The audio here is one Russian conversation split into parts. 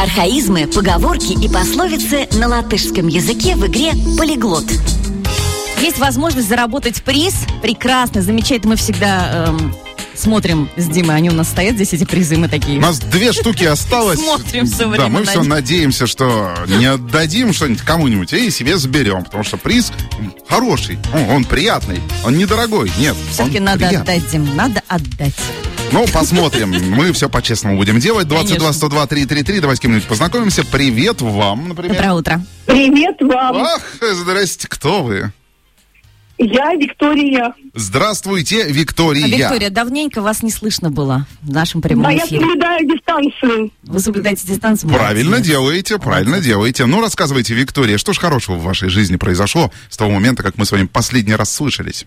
Архаизмы, поговорки и пословицы на латышском языке в игре «Полиглот». Есть возможность заработать приз. Прекрасно, замечательно. Мы всегда смотрим с Димой. Они у нас стоят здесь, эти призы. Мы такие... У нас 2 штуки осталось. Смотрим все время. Да, мы все надеемся, что не отдадим что-нибудь кому-нибудь и себе заберем. Потому что приз хороший, он приятный, он недорогой. Нет, все-таки надо отдать, Дим, надо отдать. Ну, посмотрим. Мы все по-честному будем делать. 22-102-333. Давайте с кем-нибудь познакомимся. Привет вам, например. Доброе утро. Привет вам. Ах, здрасте, кто вы? Я Виктория. Здравствуйте, Виктория. Виктория, давненько вас не слышно было в нашем прямом Я эфире. соблюдаю дистанцию. Вы соблюдаете дистанцию? Правильно Молодец. делаете, правильно делаете. Ну, рассказывайте, Виктория, что ж хорошего в вашей жизни произошло с того момента, как мы с вами последний раз слышались?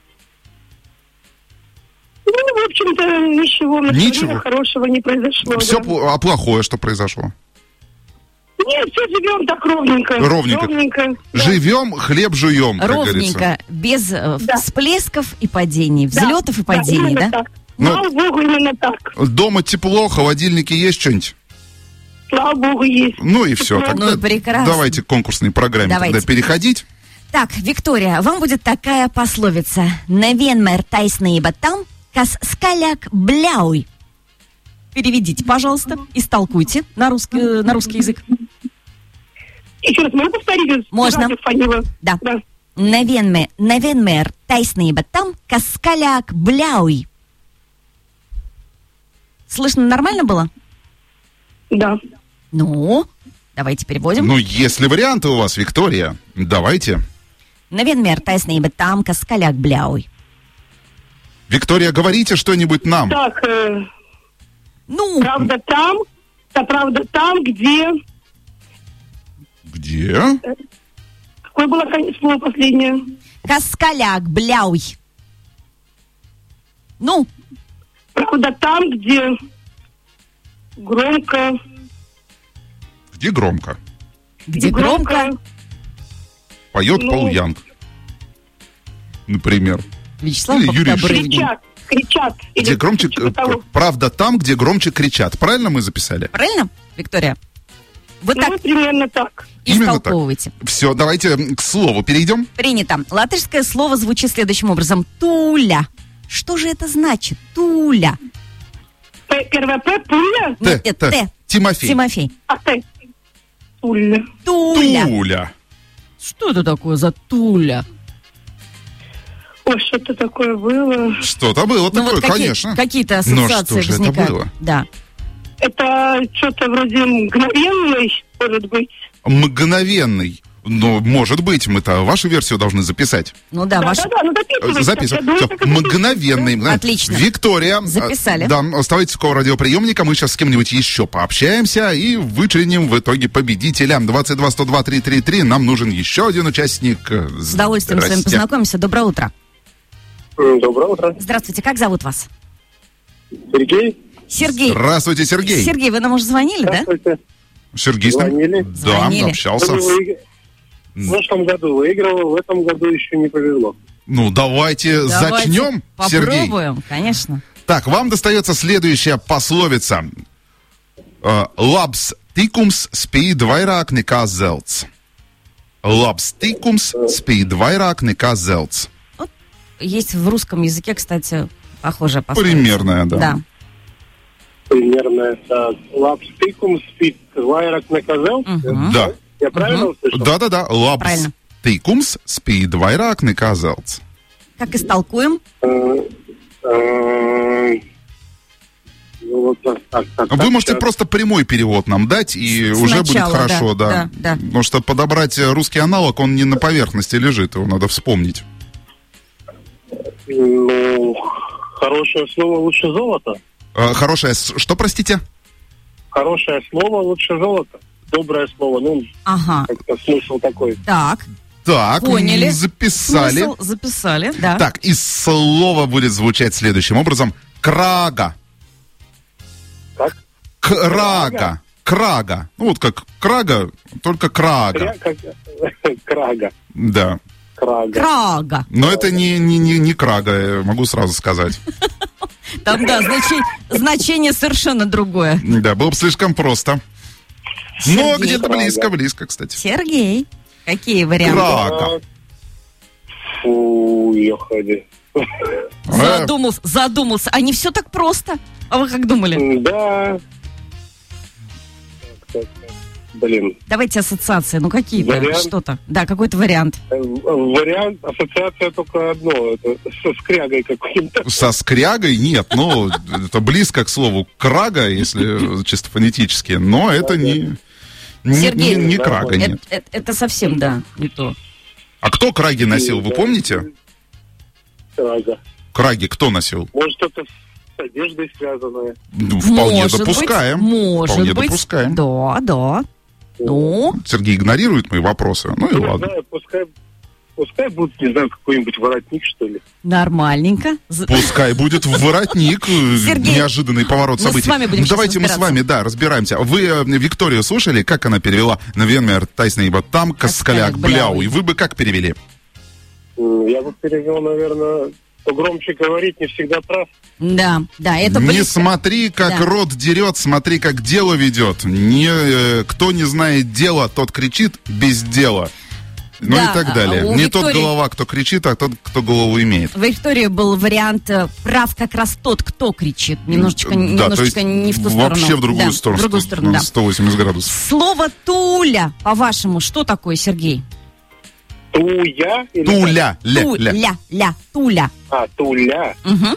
Ну, в общем-то, ничего хорошего не произошло. Все, да. а плохое что произошло? Нет, все живем так ровненько. Ровненько. Живем, хлеб жуем, как Ровненько, говорится. без всплесков и падений, взлетов и падений, да? Так. Ну, Слава Богу, именно так. Дома тепло, холодильники есть что-нибудь? Слава Богу, есть. Ну и все. Тогда прекрасно. давайте к конкурсной программе Давайте. тогда переходить. Так, Виктория, вам будет такая пословица. «Невенмер тайснееба там, кас скаляк бляуй». Переведите, пожалуйста, истолкуйте на русский язык. Еще раз, могу повторить? Можно. Да. Невенмер тайснееба там, кас скаляк бляуй. Слышно нормально было? Да. Ну, давайте переводим. Ну, есть ли варианты у вас, Виктория? Давайте. Невенмер тайснееба там, кас скаляк бляуй. Виктория, говорите что-нибудь нам. Так, Ну, правда там, где... Где? Какое было слово последнее? каскаляк бляуй. Ну, Правда там, где громко... Где громко? где громко. Поет Ну. Пол Янг. Например. Вячеслав Или Юрий Добрынин. Кричат. Где Или громче... типа того. Правда там, где громче кричат. Правильно мы записали? Правильно, Виктория? Вы Ну, так примерно так. Именно так. истолковываете. Все, давайте к слову перейдем. Принято. Латышское слово звучит следующим образом. Туля. Что же это значит? Туля. Первое П, пуля, Нет, это Т. Тимофей. Тимофей. а Т. Пуля. Туля. Туля. Что это такое за туля? Ой, что-то такое было. Что-то было Ну, такое, вот конечно. какие-то Но ассоциации что же это возникают. было? Да. Это что-то вроде мгновенной, может быть. Мгновенный. Ну, может быть, мы-то вашу версию должны записать. Ну да, ваш... Да, ну записывайте. Записываем. Я думаю, Всё, так и мгновенный. Отлично. Виктория. Записали. Да, оставайтесь около радиоприемника. Мы сейчас с кем-нибудь еще пообщаемся и вычленим в итоге победителя. 22-102-333. Нам нужен еще один участник. С удовольствием с вами познакомимся. Доброе утро. Доброе утро. Здравствуйте, как зовут вас? Сергей. Сергей. Здравствуйте, Сергей. Сергей, вы нам уже звонили, да? Здравствуйте. Сергей с нами? Звонили. Да, Звонили. общался. В прошлом году выигрывал, в этом году еще не повезло. Ну, давайте зачнем, Сергей. Попробуем, конечно. Так, вам достается следующая пословица. Labs tikums spīd vairāk nekā zelts. Labs tikums spīd vairāk nekā zelts. Есть в русском языке, кстати, похожая пословица. Примерная, да. Да. Примерно так. Лапстикум спит вайрак наказал. Да. Я правильно услышал? Да-да-да. Labs Правильно. tikums spīd vairāk nekā zelts. Как истолкуем? Ну, вот так. Вы можете просто прямой перевод нам дать, и уже будет Сначала, хорошо, да. Потому что подобрать русский аналог, он не на поверхности лежит, его надо вспомнить. Ну, хорошее слово лучше золота. Хорошее... Что, простите? Хорошее слово лучше золота. Доброе слово, ну, Ага. как-то смысл такой. Так, Так, поняли. записали. Смысл записали, да. Так, и слово будет звучать следующим образом. Крага. Как? Крага. Крага. Ну, вот как крага, только крага. Крага. Да. Крага. Крага. Но это не крага, я могу сразу сказать. Там, да, значение совершенно другое. Да, было бы слишком просто. Но Сергей. где-то близко, кстати. Сергей, какие варианты? Крага. Фу, ехали. Задумался. А не все так просто. А вы как думали? Да. Так. Блин. Давайте ассоциации. Ну, какие-то, Вариант? что-то. Да, какой-то вариант. Вариант, ассоциация только одно. Это со скрягой каким-то. Со скрягой нет, ну, это близко к слову крага, если чисто фонетически, но это не Сергей, крага, нет. Это совсем, да, не то. А кто краги носил, вы помните? Крага. Краги кто носил? Может, это с одеждой связанное. Ну, вполне Может допускаем. быть, Вполне может быть. допускаем. Да. Ну, Сергей игнорирует мои вопросы. Ну и Не ладно. знаю, пускай будет, не знаю, какой-нибудь воротник, что ли. нормальненько. Пускай будет воротник. Сергей, Неожиданный поворот мы событий. с вами будем Давайте сейчас мы с вами, разбираемся. Вы Викторию слушали, как она перевела «Навенмер тайснейба там каскаляк бляу». И вы бы как перевели? Я бы перевел, наверное, погромче говорить, не всегда прав. Да, это Не близко. смотри, как Да. рот дерет, смотри, как дело ведет. Кто не знает дела, тот кричит без дела. Ну Да, и так далее. у Не тот Виктории- голова, кто кричит, а тот, кто голову имеет. В Виктории был вариант прав как раз тот, кто кричит. Немножечко Да, то есть не в ту сторону. вообще в другую Да, сторону. В другую сторону, да. 180 градусов. Слово «туля», по-вашему, что такое, Сергей? Туя? Или Туля, ля. Туля. А, туля. Угу.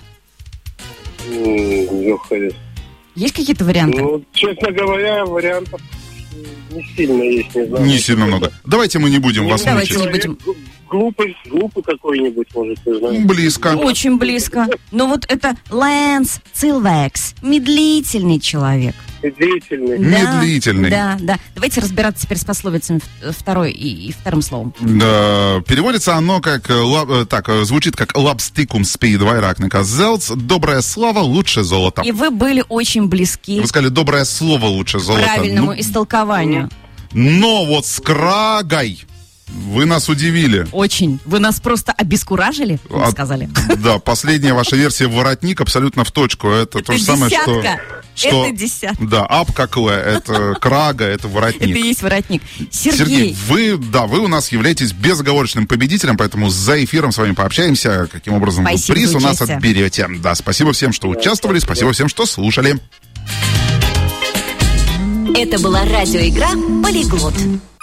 Ехали. Есть какие-то варианты? Ну, честно говоря, вариантов не сильно есть, не знаю. Не сильно много. Давайте мы не будем вас Давайте мучить. не будем. Глупый какой-нибудь, может, не знаю. Близко. Очень близко. Но вот это Лэнс Цилвекс, медлительный человек. Медлительный. Да, Медлительный. Да. Давайте разбираться теперь с пословицами второй и вторым словом. Да, переводится оно как, звучит как «лапстикум спид вайракника зелц», «добрая слава лучше золота». И вы были очень близки Вы сказали «доброе слово лучше к золота». правильному Ну, истолкованию. но вот с крагой вы нас удивили. Очень. Вы нас просто обескуражили, вы А- сказали. Да, последняя ваша версия «воротник» абсолютно в точку. Это то же самое, десятка. что... Это десятка. Да, ап как лэ, это крага, это Это и воротник. есть воротник. Сергей, Сергей, вы у нас являетесь безоговорочным победителем, поэтому за эфиром с вами пообщаемся, каким образом Спасибо вы приз за у нас участие. отберете. Да, спасибо всем, что участвовали, спасибо всем, что слушали. Это была радиоигра «Полиглот».